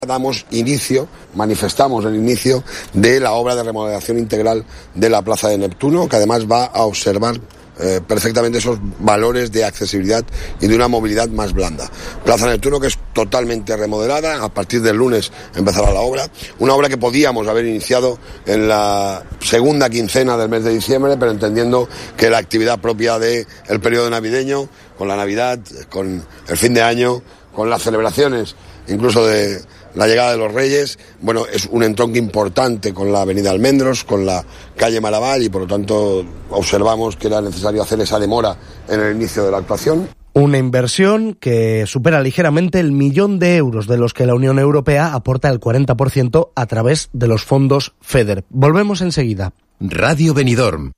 Manifestamos el inicio de la obra de remodelación integral de la Plaza de Neptuno, que además va a observar perfectamente esos valores de accesibilidad y de una movilidad más blanda. Plaza Neptuno, que es totalmente remodelada, a partir del lunes empezará la obra, una obra que podíamos haber iniciado en la segunda quincena del mes de diciembre, pero entendiendo que la actividad propia del periodo navideño, con la Navidad, con el fin de año, con las celebraciones, incluso de la llegada de los Reyes, bueno, es un entronque importante con la avenida Almendros, con la calle Maravall, y por lo tanto observamos que era necesario hacer esa demora en el inicio de la actuación. Una inversión que supera ligeramente el 1.000.000 de euros, de los que la Unión Europea aporta el 40% a través de los fondos FEDER. Volvemos enseguida. Radio Benidorm.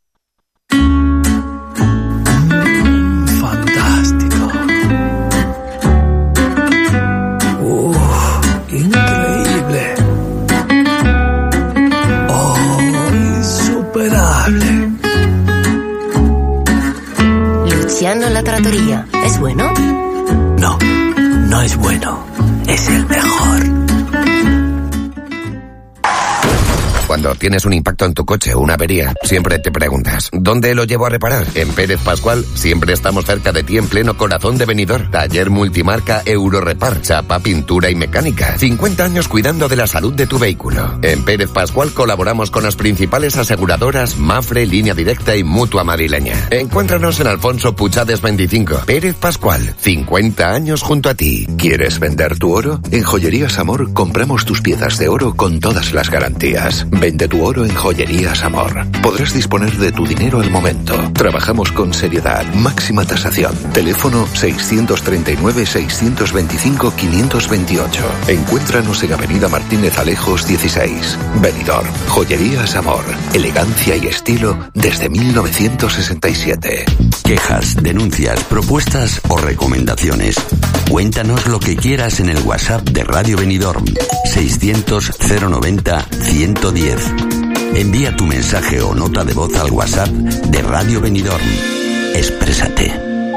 Increíble. Oh, insuperable. Luciano La Trattoria, ¿es bueno? No, no es bueno. Es el mejor. Cuando tienes un impacto en tu coche o una avería, siempre te preguntas, ¿dónde lo llevo a reparar? En Pérez Pascual siempre estamos cerca de ti en pleno corazón de Benidorm. Taller multimarca Eurorepar, chapa, pintura y mecánica. 50 años cuidando de la salud de tu vehículo. En Pérez Pascual colaboramos con las principales aseguradoras Mafre, Línea Directa y Mutua Madrileña. Encuéntranos en Alfonso Puchades 25. Pérez Pascual, 50 años junto a ti. ¿Quieres vender tu oro? En Joyerías Amor compramos tus piezas de oro con todas las garantías. Vende tu oro en Joyerías Amor. Podrás disponer de tu dinero al momento. Trabajamos con seriedad, máxima tasación. Teléfono 639-625-528. Encuéntranos en Avenida Martínez Alejos 16. Benidorm. Joyerías Amor. Elegancia y estilo desde 1967. Quejas, denuncias, propuestas o recomendaciones. Cuéntanos lo que quieras en el WhatsApp de Radio Benidorm. 600 090 110. Envía tu mensaje o nota de voz al WhatsApp de Radio Benidorm. Exprésate.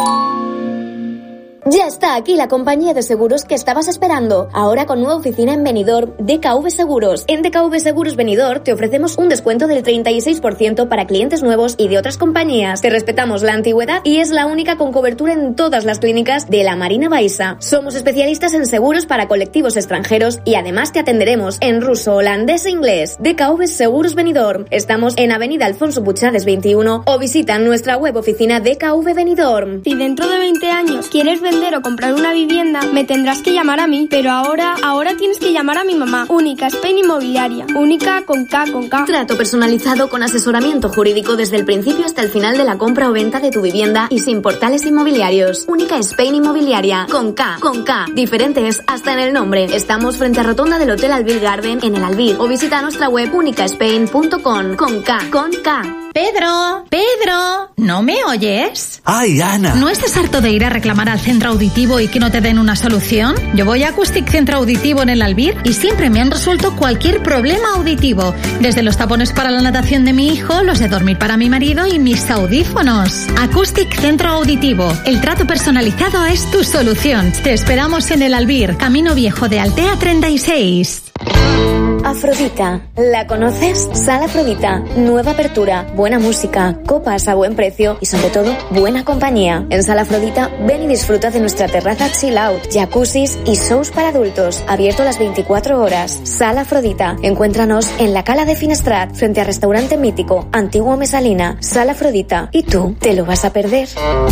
Ya está aquí la compañía de seguros que estabas esperando. Ahora con nueva oficina en Benidorm, DKV Seguros. En DKV Seguros Benidorm te ofrecemos un descuento del 36% para clientes nuevos y de otras compañías. Te respetamos la antigüedad y es la única con cobertura en todas las clínicas de la Marina Baixa. Somos especialistas en seguros para colectivos extranjeros y además te atenderemos en ruso, holandés e inglés. DKV Seguros Benidorm. Estamos en Avenida Alfonso Puchades 21 o visita nuestra web oficina DKV Benidorm. Si dentro de 20 años quieres vender o comprar una vivienda, me tendrás que llamar a mí, pero ahora tienes que llamar a mi mamá. Única Spain Inmobiliaria. Única con K. Trato personalizado con asesoramiento jurídico desde el principio hasta el final de la compra o venta de tu vivienda y sin portales inmobiliarios. Única Spain Inmobiliaria. Con K. Diferentes hasta en el nombre. Estamos frente a rotonda del Hotel Albir Garden en el Albir o visita nuestra web unicaspain.com. Con K. Pedro, ¿no me oyes? ¡Ay, Ana! ¿No estás harto de ir a reclamar al centro auditivo y que no te den una solución? Yo voy a Acoustic Centro Auditivo en el Albir y siempre me han resuelto cualquier problema auditivo. Desde los tapones para la natación de mi hijo, los de dormir para mi marido y mis audífonos. Acoustic Centro Auditivo. El trato personalizado es tu solución. Te esperamos en el Albir, Camino Viejo de Altea 36. Afrodita, ¿la conoces? Sala Afrodita, nueva apertura, buena música, copas a buen precio y sobre todo buena compañía. En Sala Afrodita ven y disfruta de nuestra terraza chill out, jacuzzis y shows para adultos, abierto las 24 horas. Sala Afrodita, encuéntranos en la Cala de Finestrat, frente al restaurante mítico, Antiguo Mesalina. Sala Afrodita, ¿y tú te lo vas a perder?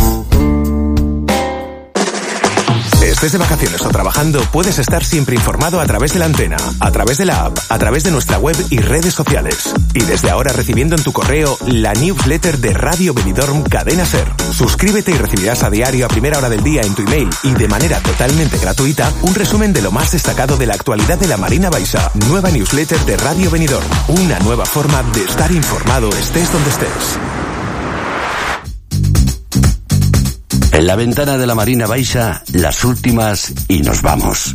Estés de vacaciones o trabajando, puedes estar siempre informado a través de la antena, a través de la app, a través de nuestra web y redes sociales. Y desde ahora recibiendo en tu correo la newsletter de Radio Benidorm Cadena Ser. Suscríbete y recibirás a diario a primera hora del día en tu email y de manera totalmente gratuita un resumen de lo más destacado de la actualidad de la Marina Baixa. Nueva newsletter de Radio Benidorm. Una nueva forma de estar informado estés donde estés. En la ventana de la Marina Baixa, las últimas y nos vamos.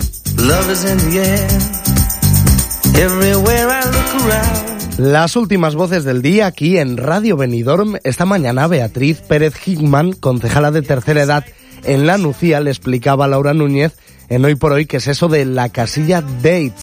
Las últimas voces del día aquí en Radio Benidorm. Esta mañana Beatriz Pérez Hickman, concejala de tercera edad en La Nucía, le explicaba a Laura Núñez en Hoy por Hoy, que es eso de la casilla Dates.